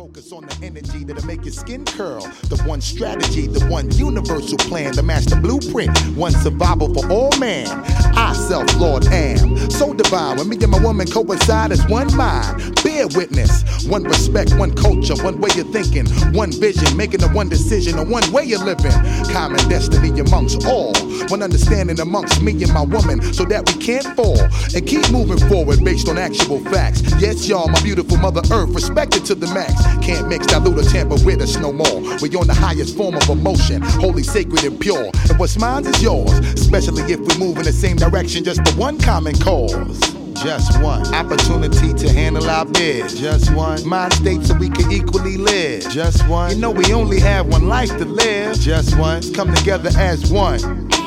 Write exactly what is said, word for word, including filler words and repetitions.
Focus on the energy that'll make your skin curl. The one strategy, the one universal plan, the master blueprint, one survival for all man. I, self-Lord, am so divine. When me and my woman coincide as one mind. Bear witness, one respect, one culture, one way of thinking, one vision, making a one decision, a one way of living. Common destiny amongst all, one understanding amongst me and my woman, so that we can't fall and keep moving forward based on actual facts. Yes, y'all, my beautiful Mother Earth, respected to the max. Can't mix, dilute, or tamper with us no more. We're on the highest form of emotion, holy, sacred, and pure. And what's mine is yours, especially if we move in the same direction, just for one common cause. Just one opportunity to handle our biz. Just one mind state so we can equally live. Just one. You know we only have one life to live. Just one. Come together as one.